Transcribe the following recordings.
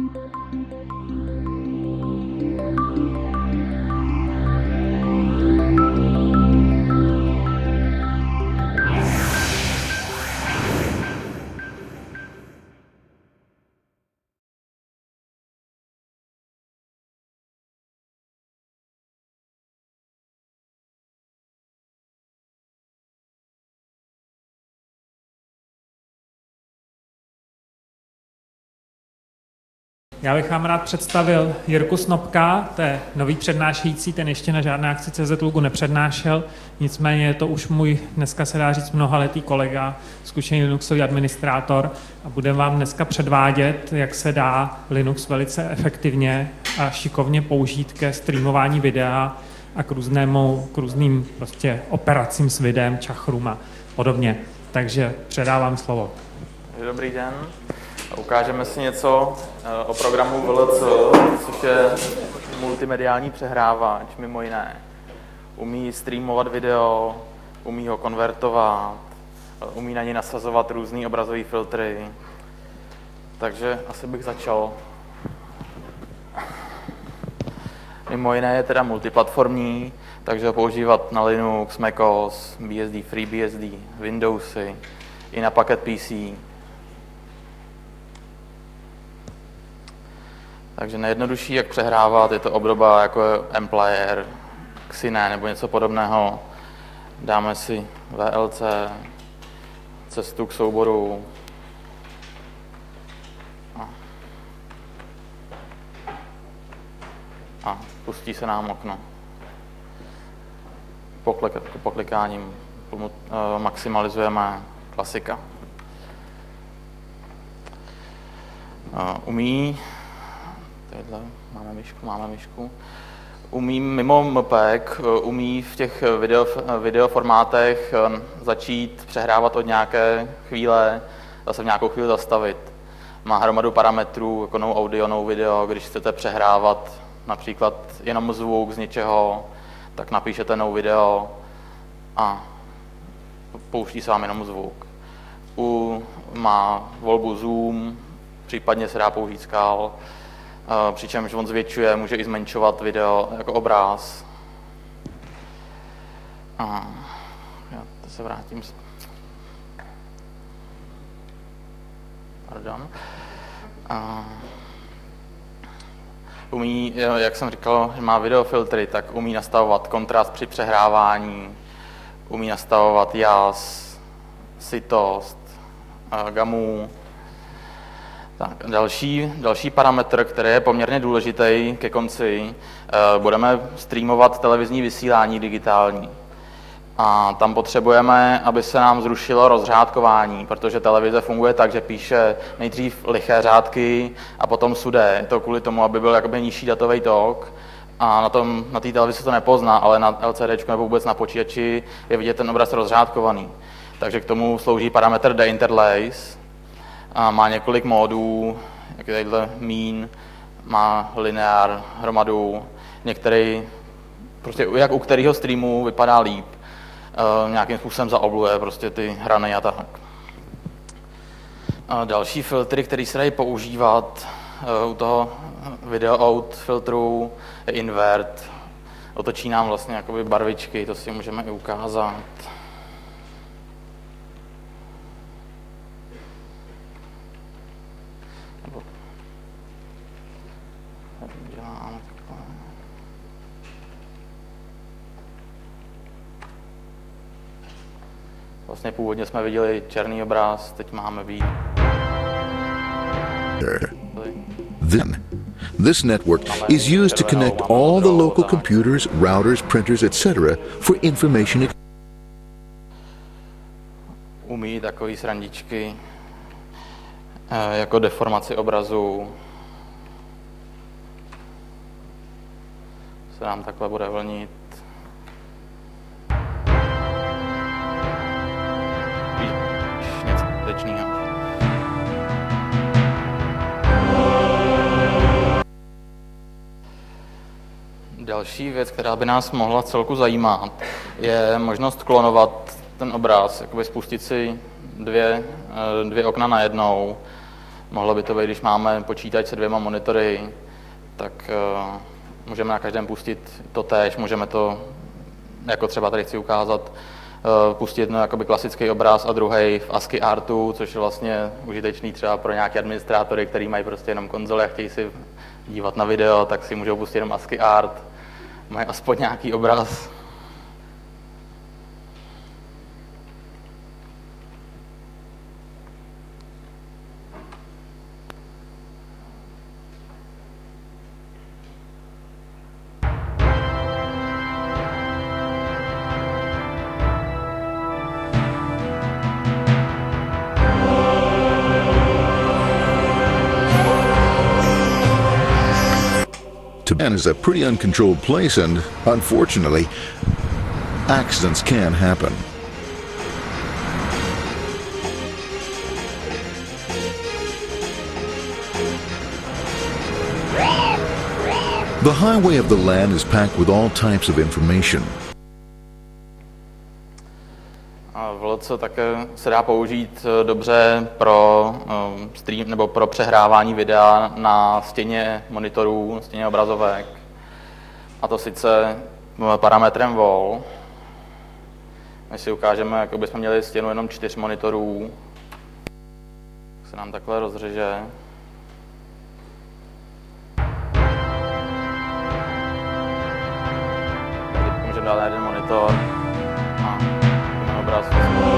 Já bych vám rád představil Jirku Snopka, to je nový přednášející, ten ještě na žádné akci CZ Lugu nepřednášel, nicméně je to už můj, dneska se dá říct, mnohaletý kolega, zkušený Linuxový administrátor a budeme vám dneska předvádět, jak se dá Linux velice efektivně a šikovně použít ke streamování videa a k různým prostě operacím s videem, čachrum a podobně. Takže předávám slovo. Dobrý den. Ukážeme si něco o programu VLC, což je multimediální přehrávač, mimo jiné. Umí streamovat video, umí ho konvertovat, umí na něj nasazovat různý obrazové filtry. Takže asi bych začal. Mimo jiné je teda multiplatformní, takže ho používat na Linux, MacOS, BSD, FreeBSD, Windowsy, i na Pocket PC. Takže nejjednodušší, jak přehrávat, je to obdoba jako mPlayer, Xine nebo něco podobného. Dáme si VLC, cestu k souboru. A pustí se nám okno. Poklikáním maximalizujeme klasika. Umí máme myšku. Umí mimo MPEG, umí v těch videoformátech začít přehrávat od nějaké chvíle, zase v nějakou chvíli zastavit. Má hromadu parametrů, jako no audio, no video. Když chcete přehrávat například jenom zvuk z něčeho, tak napíšete no video a pouští se vám jenom zvuk. Má volbu zoom, případně se dá použít skal. Přičemž on zvětšuje, může i zmenšovat video jako obráz. Já to se vrátím. Pardon. Umí, jak jsem říkal, že má videofiltry, tak umí nastavovat kontrast při přehrávání, umí nastavovat jas, sytost, gamu. Tak, další parametr, který je poměrně důležitý ke konci, budeme streamovat televizní vysílání digitální. A tam potřebujeme, aby se nám zrušilo rozřádkování, protože televize funguje tak, že píše nejdřív liché řádky a potom sudé. Je to kvůli tomu, aby byl jakoby nižší datový tok. A na té televizi to nepozná, ale na LCDčku nebo vůbec na počítači je vidět ten obraz rozřádkovaný. Takže k tomu slouží parametr deinterlace. A má několik módů, jak je tadyhle mean, má linear, hromadu, některý, prostě jak u kterého streamu vypadá líp, nějakým způsobem zaobluje prostě ty hrany a tak. A další filtry, které se dají používat u toho video out filtru, je invert. Otočí nám vlastně jakoby barvičky, to si můžeme i ukázat. Vlastně původně jsme viděli černý obraz, teď máme víc. This network is used to connect all the local computers, routers, printers, etc. for information. Umí takový srandičky jako deformaci obrazu. Se nám takhle bude vlnit. Něco tečného. Další věc, která by nás mohla celku zajímat, je možnost klonovat ten obraz, jakoby spustit si dvě okna najednou. Mohlo by to být, když máme počítač se 2 monitory, tak můžeme na každém pustit to též, můžeme to, jako třeba tady chci ukázat, pustit jakoby klasický obraz a druhý v ASCII artu, což je vlastně užitečný třeba pro nějaké administrátory, kteří mají prostě jenom konzole a chtějí si dívat na video, tak si můžou pustit jenom ASCII art, mají aspoň nějaký obraz. Japan is a pretty uncontrolled place, and unfortunately, accidents can happen. The highway of the land is packed with all types of information. VLC také se dá použít dobře pro stream nebo pro přehrávání videa na stěně monitorů, na stěně obrazovek. A to sice parametrem wall. My si ukážeme, jak bychom měli stěnu jenom 4 monitorů. Se nám takhle rozřeže. Teď můžeme dát na jeden monitor. Obraz.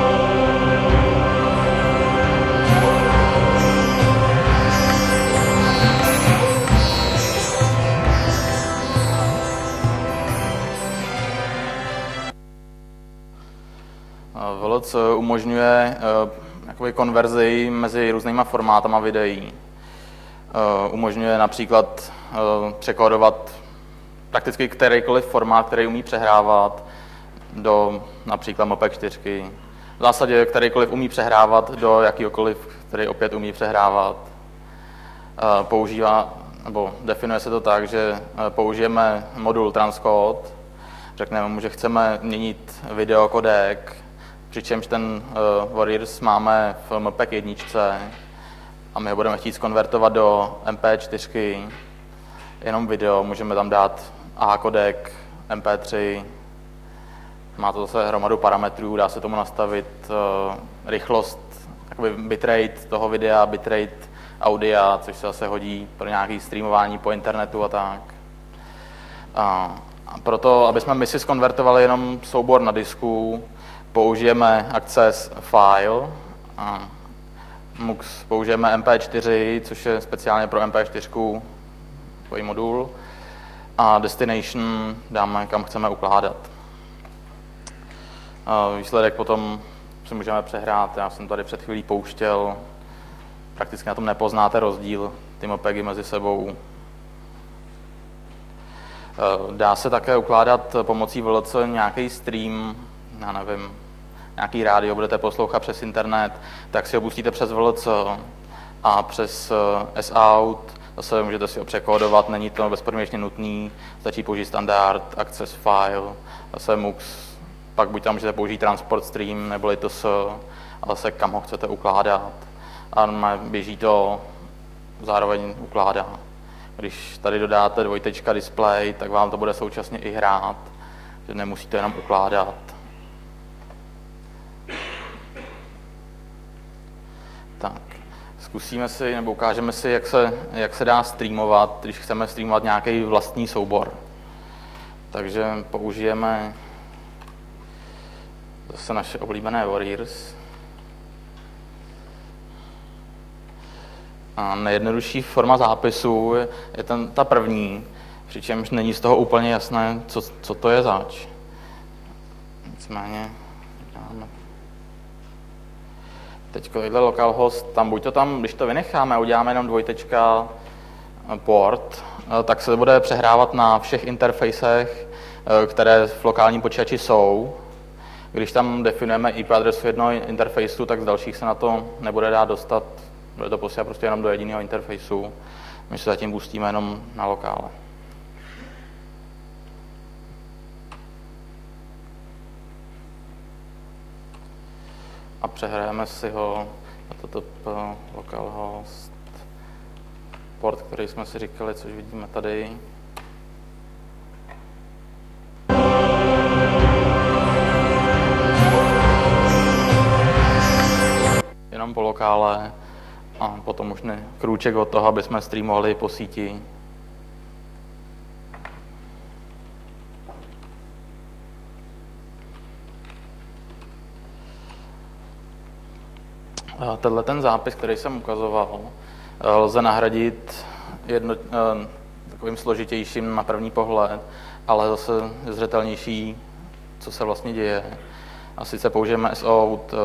VLC umožňuje konverzi mezi různýma formátama videí. Umožňuje například překódovat prakticky kterýkoliv formát, který umí přehrávat, do například MPEG 4. V zásadě kterýkoliv umí přehrávat do jakýkoliv, který opět umí přehrávat. Používá, nebo definuje se to tak, že použijeme modul transcode, řekneme mu, že chceme měnit videokodek, přičemž ten Warriors máme v MPEG 1 a my ho budeme chtít zkonvertovat do MP4, jenom video, můžeme tam dát A kodek, MP3, má to zase hromadu parametrů, dá se tomu nastavit rychlost, bitrate toho videa, bitrate audia, což se zase hodí pro nějaké streamování po internetu a tak. A proto, aby jsme my si zkonvertovali jenom soubor na disku, použijeme access file, MUX použijeme MP4, což je speciálně pro MP4 takový modul, a destination dáme, kam chceme ukládat. Výsledek potom si můžeme přehrát, já jsem tady před chvílí pouštěl, prakticky na tom nepoznáte rozdíl, ty MPEGy mezi sebou. Dá se také ukládat pomocí VLC nějaký stream, já nevím, nějaký rádio budete poslouchat přes internet, tak si ho pustíte přes VLC a přes S-Out, zase můžete si ho překódovat, není to bezpodmínečně nutný, stačí použít standard, access file, zase MUX, pak buď tam můžete použít transport stream, neboli TS, a zase kam ho chcete ukládat. A běží to, zároveň ukládá. Když tady dodáte dvojtečka display, tak vám to bude současně i hrát, že nemusíte jenom ukládat. Tak, zkusíme si, nebo ukážeme si, jak se dá streamovat, když chceme streamovat nějaký vlastní soubor. Takže použijeme zase naše oblíbené Warriors. A nejjednodušší forma zápisu je ta první, přičemž není z toho úplně jasné, co to je zač. Nicméně dáme. Teď tohle localhost, tam buď to tam, když to vynecháme a uděláme jenom dvojtečka port, tak se bude přehrávat na všech interfejsech, které v lokálním počítači jsou. Když tam definujeme IP adresu jednoho interfejsu, tak z dalších se na to nebude dát dostat. Bude to posílat prostě jenom do jediného interfejsu. My se zatím pustíme jenom na lokále. A přehrajeme si ho na toto localhost. port, který jsme si říkali, což vidíme tady. Jenom po lokále a potom už krůček od toho, aby jsme streamovali po síti. Tenhle ten zápis, který jsem ukazoval, lze nahradit takovým složitějším na první pohled, ale zase zřetelnější, co se vlastně děje. A sice použijeme SOUT,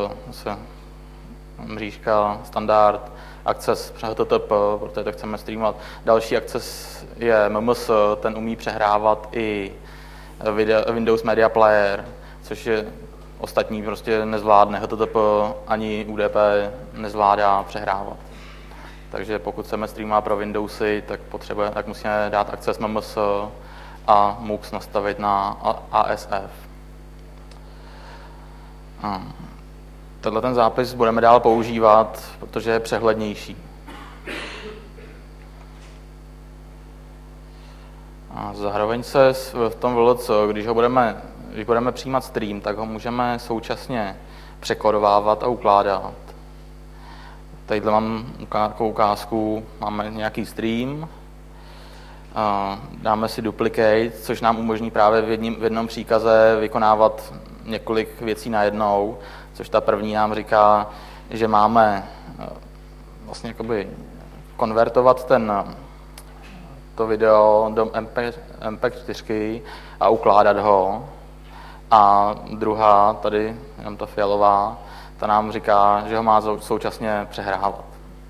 mřížka, standard, access přes HTTP, protože to chceme streamovat. Další access je MMS, ten umí přehrávat i Windows Media Player, což je ostatní prostě nezvládne. HTTP ani UDP nezvládá přehrávat. Takže pokud chceme streamovat pro Windowsy, tak musíme dát access MMS a MUX nastavit na ASF. Tenhle ten zápis budeme dál používat, protože je přehlednější. A zároveň se v tom VLC, když budeme přijímat stream, tak ho můžeme současně překodovávat a ukládat. Tadyhle mám ukázku, máme nějaký stream, dáme si duplicate, což nám umožní právě v jednom příkaze vykonávat několik věcí najednou, což ta první nám říká, že máme vlastně jakoby konvertovat to video do MP4 a ukládat ho. A druhá, tady jenom ta fialová, ta nám říká, že ho má současně přehrávat.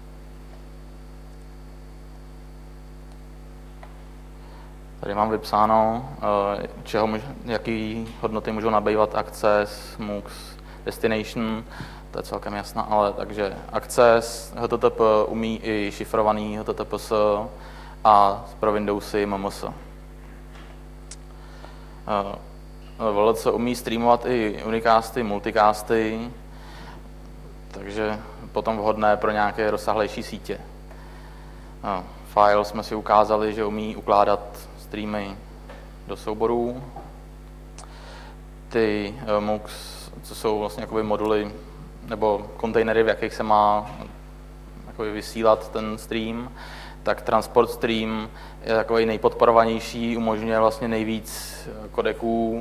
Tady mám vypsáno, jaký hodnoty můžou nabývat access, MUX, destination, to je celkem jasná, ale takže access, HTTP umí i šifrovaný HTTPS a pro Windowsy MMS. VLC umí streamovat i unicasty, multicasty, takže potom vhodné pro nějaké rozsáhlejší sítě. File jsme si ukázali, že umí ukládat streamy do souborů. Ty MUX, co jsou vlastně jakoby moduly nebo kontejnery, v jakých se má jakoby vysílat ten stream, tak transport stream je takový nejpodporovanější, umožňuje vlastně nejvíc kodeků.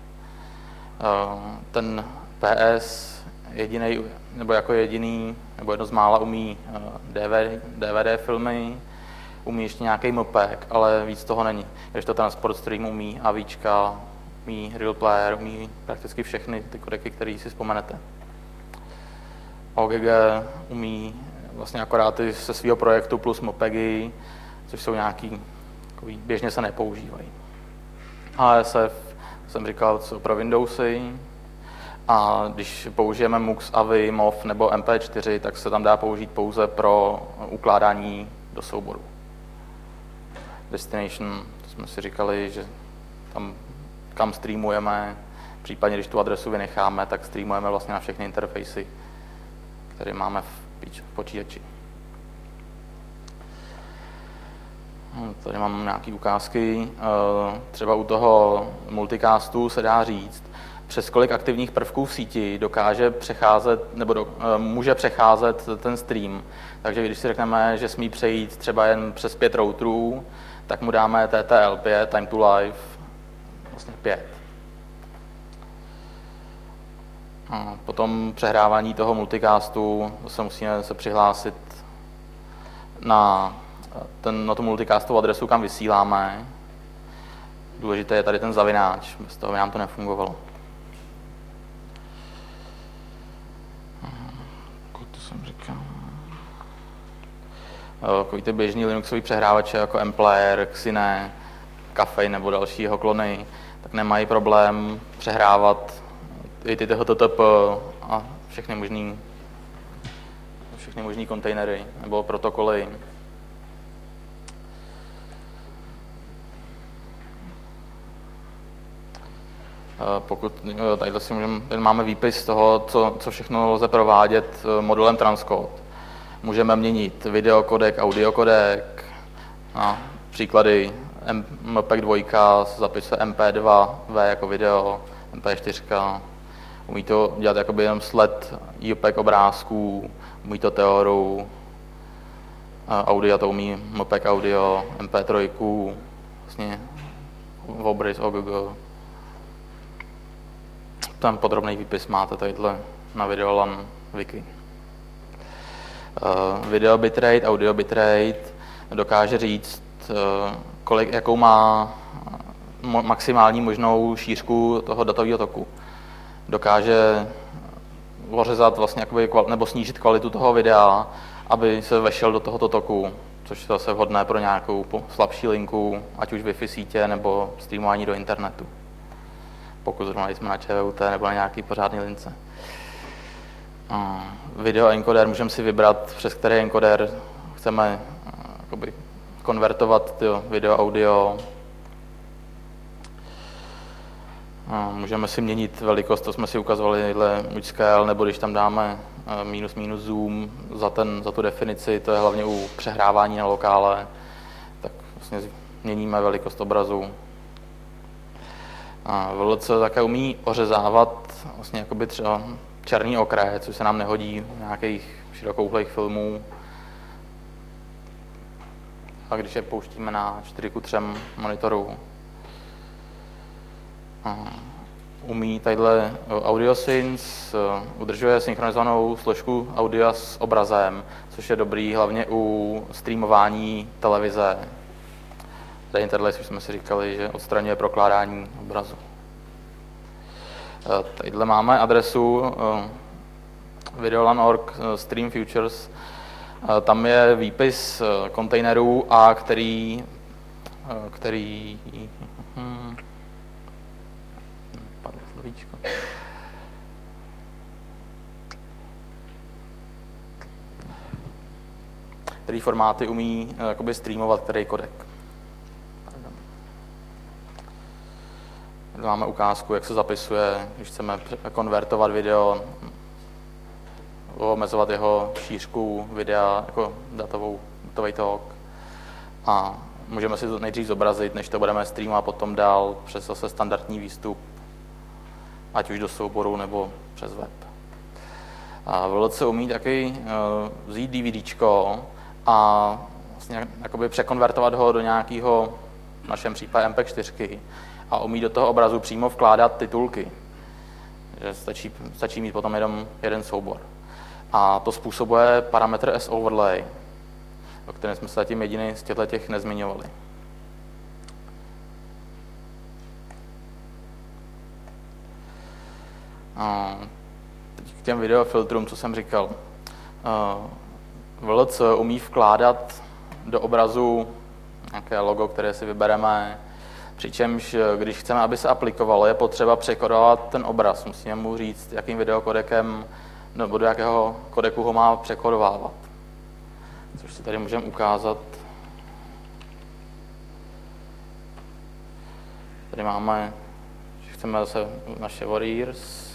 Ten PS jediný, nebo jako jediný, nebo jedno z mála umí DVD filmy, umí ještě nějaký MPEG, ale víc toho není. Když to transport stream umí AVčka, umí Real Player, umí prakticky všechny ty kodeky, které si vzpomenete. OGG umí vlastně akorát ty se svého projektu plus MPEGy, což jsou nějaký, takový, běžně se nepoužívají. ASF jsem říkal, co pro Windowsy, a když použijeme MUX, AVI, MOV nebo MP4, tak se tam dá použít pouze pro ukládání do souboru. Destination, to jsme si říkali, že tam, kam streamujeme, případně když tu adresu vynecháme, tak streamujeme vlastně na všechny interfejsy, které máme v počítači. Tady mám nějaké ukázky. Třeba u toho multicastu se dá říct, přes kolik aktivních prvků v síti dokáže přecházet, nebo může přecházet ten stream. Takže když si řekneme, že smí přejít třeba jen přes 5 routerů, tak mu dáme TTL5, time to live, vlastně 5. A potom přehrávání toho multicastu se musíme se přihlásit na tu multicastovou adresu, kam vysíláme. Důležité je tady ten zavináč, bez toho by nám to nefungovalo. To jsem říkal. Takový ty běžný Linuxový přehrávače jako MPlayer, Xine, Cafe nebo další jeho klony, tak nemají problém přehrávat i ty HTTP a všechny možný kontejnery nebo protokoly. Pokud tady máme výpis toho, co všechno lze provádět modulem transcode. Můžeme měnit videokodek, audiokodek, Příklady MPEG 2 zapisuje MP2V jako video, MP4. Umí to dělat jakoby jenom sled JPEG obrázků, umí to Theoru, audio to umí MPEG audio, MP3, vlastně Obrys, OGG. Ten podrobný výpis máte tadyhle na Videolan wiki. Video bitrate, audio bitrate dokáže říct, jakou má maximální možnou šířku toho datového toku. Dokáže ořezat vlastně nebo snížit kvalitu toho videa, aby se vešel do tohoto toku, což je zase vhodné pro nějakou slabší linku, ať už Wi-Fi sítě nebo streamování do internetu. Pokud zrovna jsme na ČVUT nebo na nějaký pořádný lince. Video encoder můžeme si vybrat, přes který encoder chceme konvertovat video, audio. Můžeme si měnit velikost, to jsme si ukazovali u scale, nebo když tam dáme minus zoom za tu definici, to je hlavně u přehrávání na lokále, tak vlastně měníme velikost obrazu. VLC také umí ořezávat vlastně jakoby třeba černý okraje, což se nám nehodí u nějakých širokouhlých filmů. A když je pouštíme na 4:3 monitoru. Umí tadyhle AudioSynth, udržuje synchronizovanou složku audia s obrazem, což je dobrý hlavně u streamování televize. Interlace, už jsme si říkali, že odstraňuje prokládání obrazu. Tadyhle máme adresu videolan.org Stream Futures. Tam je výpis kontejnerů, a který který formáty umí jakoby streamovat který kodek. Máme ukázku, jak se zapisuje, když chceme konvertovat video, omezovat jeho šířku videa jako datový tok. A můžeme si to nejdřív zobrazit, než to budeme streamovat potom dál přes zase standardní výstup, ať už do souboru nebo přes web. A VLC umí taky vzít DVDčko a vlastně jakoby překonvertovat ho do nějakého, v našem případě MP4, a umí do toho obrazu přímo vkládat titulky. Že stačí mít potom jenom jeden soubor. A to způsobuje parametr S-overlay, o kterém jsme se zatím jediný z těch nezmiňovali. Teď k těm videofiltrům, co jsem říkal. VLC umí vkládat do obrazu nějaké logo, které si vybereme, přičemž když chceme, aby se aplikovalo, je potřeba překodovat ten obraz. Musíme mu říct, jakým videokodekem nebo do jakého kodeku ho má překodovávat. Což si tady můžeme ukázat. Tady máme, že chceme zase naše Warriors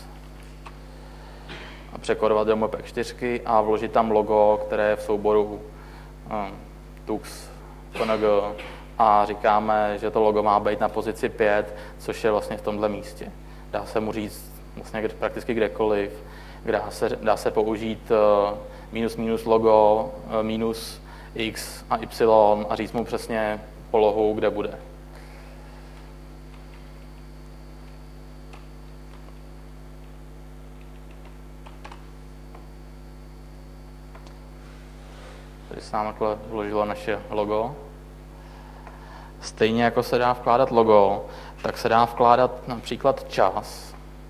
a překodovat do MP4 a vložit tam logo, které je v souboru Tux, PNG, a říkáme, že to logo má být na pozici 5, což je vlastně v tomhle místě. Dá se mu říct vlastně prakticky kdekoliv, dá se použít minus logo, minus x a y a říct mu přesně polohu, kde bude. Tady se nám takhle vložilo naše logo. Stejně jako se dá vkládat logo, tak se dá vkládat například čas,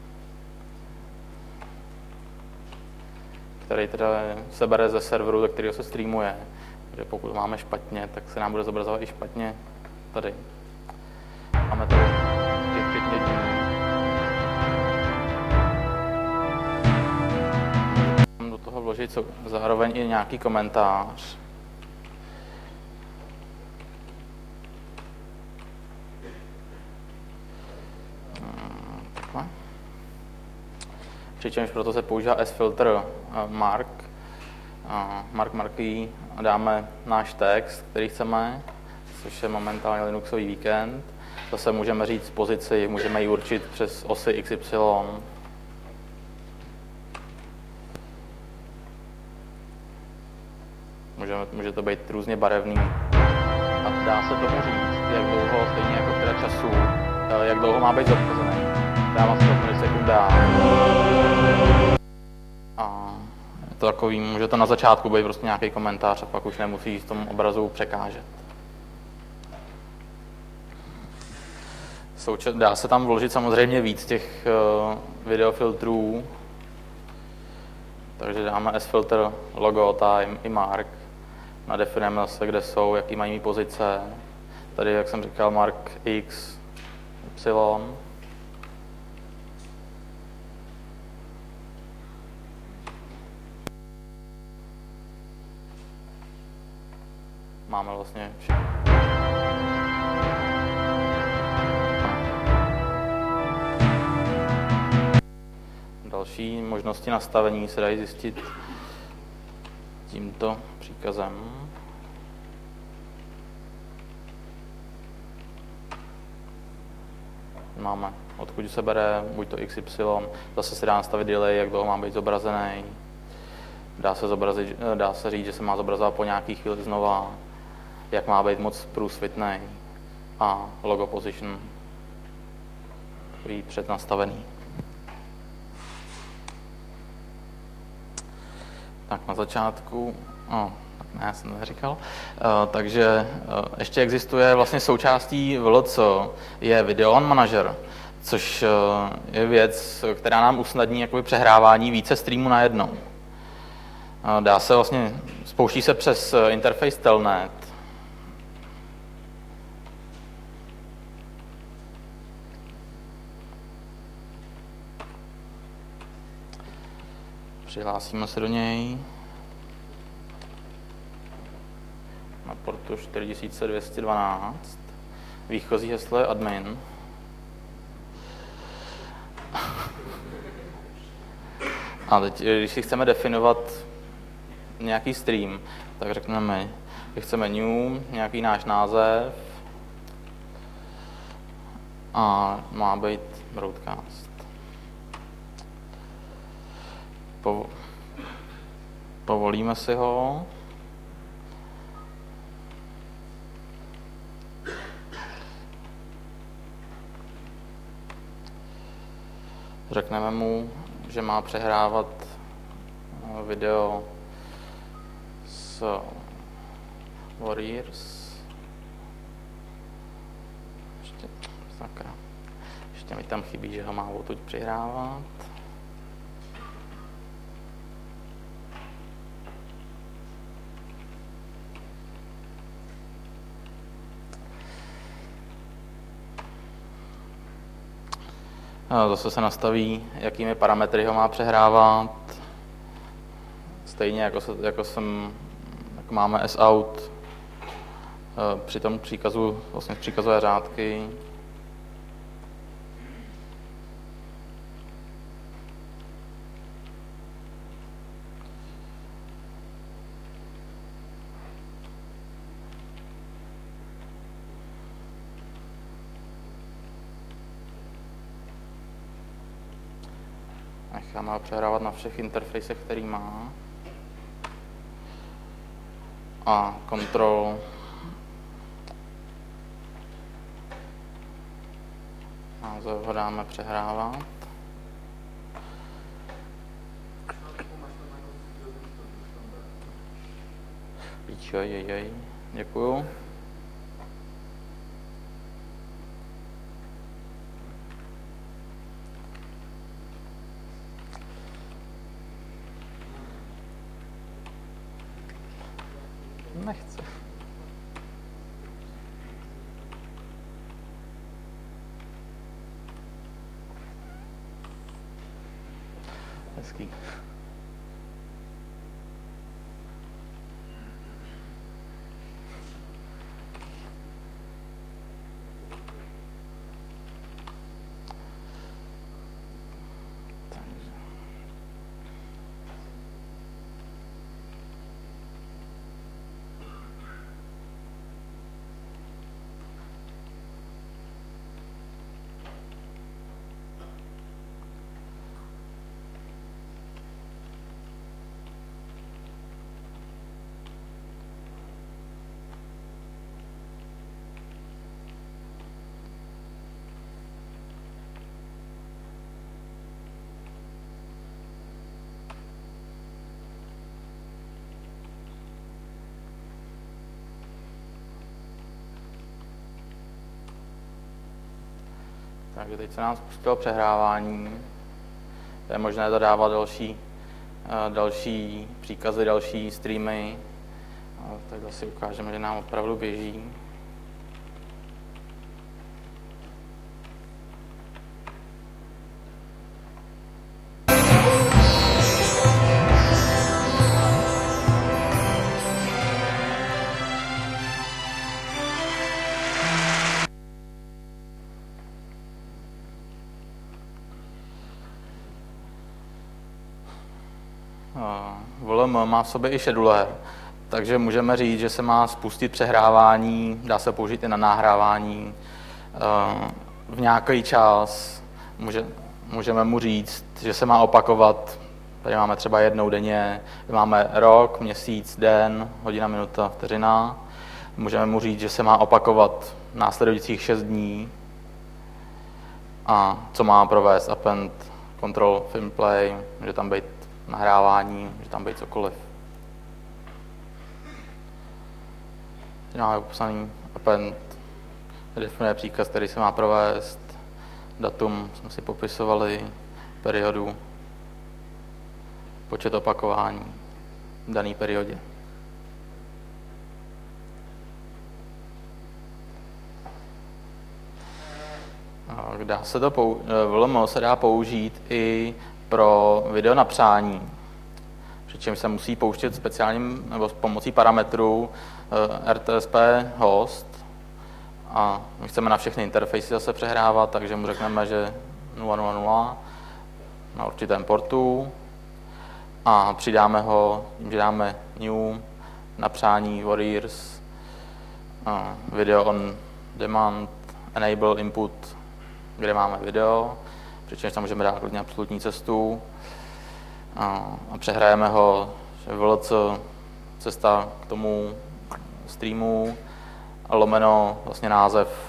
který teda se bere ze serveru, ze kterého se streamuje. Takže pokud máme špatně, tak se nám bude zobrazovat i špatně tady. Máme tady včetně dní. Do toho vložit zároveň i nějaký komentář. Přičemž proto se používá S-filter mark marký a dáme náš text, který chceme, což je momentálně Linuxový víkend. Zase můžeme říct pozici, můžeme ji určit přes osy XY. Může to být různě barevný. A dá se tomu říct, jak dlouho, stejně jako teda času, jak dlouho má být zobrazený. Dává se to milisekundách. A je to takový, může to na začátku být prostě nějaký komentář a pak už nemusí v tom obrazu překážet. Dá se tam vložit samozřejmě víc těch videofiltrů. Takže dáme S-filter, logo, time i mark. Nadefinujeme se, kde jsou, jaký mají pozice. Tady, jak jsem říkal, mark X, Y. Máme vlastně všechno. Další možnosti nastavení se dají zjistit tímto příkazem. Máme, odkud se bere, buď to XY, zase se dá nastavit delay, jak dlouho má být zobrazený. Dá se říct, že se má zobrazovat po nějaký chvíli znova, jak má být moc průsvitný a logo position přednastavený. Tak na začátku, já jsem neříkal, takže ještě existuje vlastně součástí VLC, je Video On Manager, což je věc, která nám usnadní jakoby přehrávání více streamů najednou. Dá se vlastně, spouští se přes interface Telnet. Přihlásíme se do něj na portu 4212. Výchozí heslo je admin. A teď, když si chceme definovat nějaký stream, tak řekneme, že chceme new, nějaký náš název a má být broadcast. Povolíme si ho. Řekneme mu, že má přehrávat video z Warriors. Ještě mi tam chybí, že ho má odtud přihrávat. Zase se nastaví, jakými parametry ho má přehrávat. Stejně jako máme sout při tom příkazu, vlastně příkazové řádky. Necháme ho přehrávat na všech interfejsech, který má. A control název ho dáme přehrávat. Joj, děkuju. Nechce. Hezký. Takže teď se nám spustilo přehrávání. Je možné zadávat další příkazy, další streamy. Takhle si ukážeme, že nám opravdu běží. VLM má v sobě i schedule, takže můžeme říct, že se má spustit přehrávání, dá se použít i na nahrávání v nějaký čas. Můžeme mu říct, že se má opakovat, tady máme třeba jednou denně, máme rok, měsíc, den, hodina, minuta, vteřina. Můžeme mu říct, že se má opakovat následujících 6 dní a co má provést append, control, film play, může tam být nahrávání, může tam být cokoliv. Máme popsaný append, definuje příkaz, který se má provést, datum jsme si popisovali, periodu, počet opakování v dané periodě. VLM se dá použít i pro video napsání, přičemž se musí pouštět speciálním nebo s pomocí parametrů RTSP host a my chceme na všechny interfejsy zase přehrávat, takže mu řekneme, že 000 na určitém portu a přidáme ho, tím, že dáme new napsání Warriors, video on demand, enable input, kde máme video, přičemž tam můžeme dát klidně absolutní cestu a přehrajeme ho, že VLC cesta k tomu streamu a lomeno vlastně název.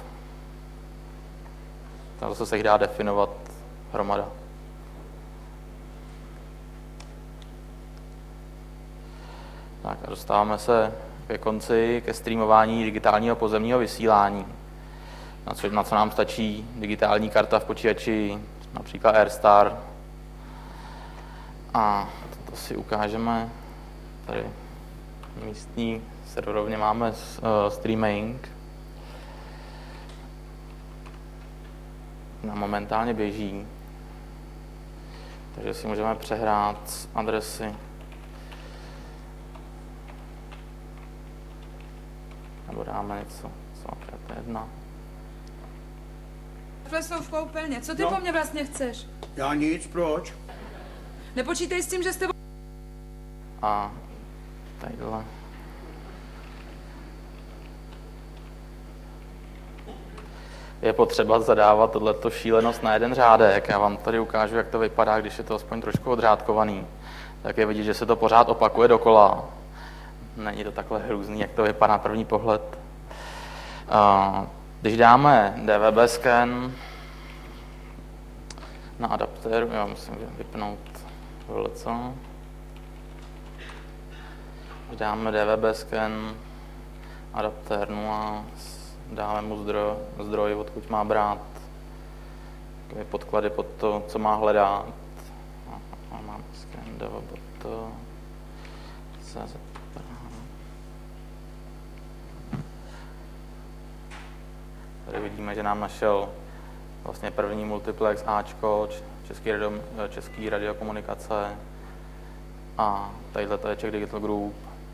Tam zase se jich dá definovat hromada. Tak a dostáváme se ke konci, ke streamování digitálního pozemního vysílání. Na co nám stačí digitální karta v počítači, například AirStar. A to si ukážeme. Tady místní serverovně máme streaming. Momentálně běží. Takže si můžeme přehrát z adresy. Nebo dáme něco, co to je jedna. Jsou v koupelně. Co ty po mně vlastně chceš? Já nic, proč? Nepočítej s tím, že s tebou... A tadyhle. Je potřeba zadávat tohleto šílenost na jeden řádek. Já vám tady ukážu, jak to vypadá, když je to aspoň trošku odřádkovaný. Tak je vidět, že se to pořád opakuje dokola. Není to takhle hrůzný, jak to vypadá na první pohled. Když dáme DVB scan na adaptéru, já musím vypnout VLC. Když dáme DVB scan, adaptér 0, dáme mu zdroj, odkud má brát podklady pod to, co má hledat. A máme scan DVB, CZ. Tady vidíme, že nám našel vlastně první multiplex Ačko, český radiokomunikace a tadyhle to je Czech Digital Group.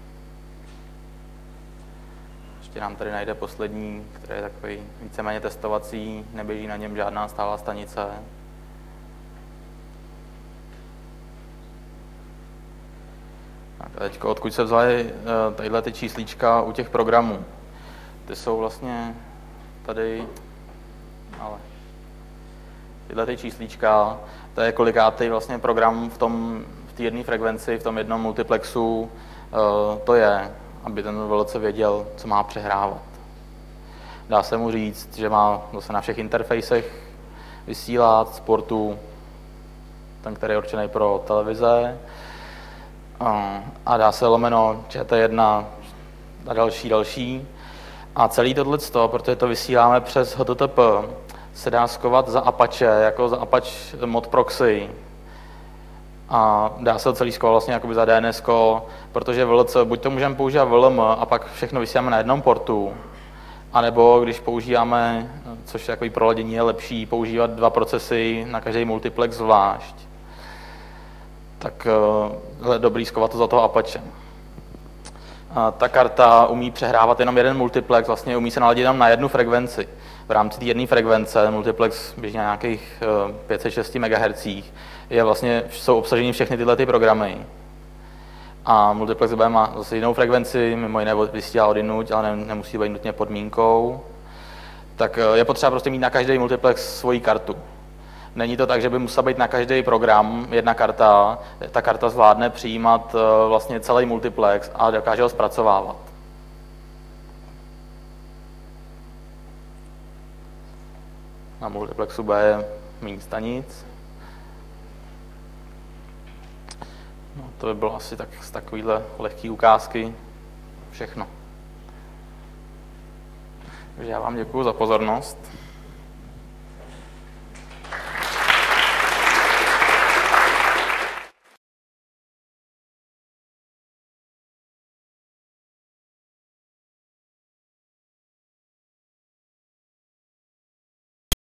Ještě nám tady najde poslední, který je takový víceméně testovací, neběží na něm žádná stálá stanice. Tak a teď odkud se vzaly tadyhle ty číslíčka u těch programů? Ty jsou vlastně tady, ale tyhle ty číslíčka, to je kolikátý vlastně program v té jedné frekvenci, v tom jednom multiplexu, to je, aby ten VLC věděl, co má přehrávat. Dá se mu říct, že má zase na všech interfejsech vysílat z portu, ten, který je určený pro televize, a dá se lomeno ČT1 a další. A celý tohleto, protože to vysíláme přes HTTP, se dá skovat za Apache, jako za Apache mod proxy. A dá se to celý skovat vlastně jakoby za DNS, protože VLC, buď to můžeme používat VLM a pak všechno vysíláme na jednom portu, anebo když používáme, což takový proladění je lepší, používat 2 procesy na každý multiplex zvlášť, tak je dobrý skovat to za toho Apache. A ta karta umí přehrávat jenom jeden multiplex, vlastně umí se naladit jenom na jednu frekvenci. V rámci té jedné frekvence, multiplex běžně na nějakých 506 MHz, jsou obsaženy všechny tyhle ty programy. A multiplex má zase jinou frekvenci, mimo jiné vysílá odjinud, ale nemusí být nutně podmínkou. Tak je potřeba prostě mít na každý multiplex svoji kartu. Není to tak, že by musela být na každý program jedna karta. Ta karta zvládne přijímat vlastně celý multiplex a dokáže ho zpracovávat. Na multiplexu B je méně stanic. No, to by bylo asi tak z takovýhle lehký ukázky všechno. Takže já vám děkuju za pozornost.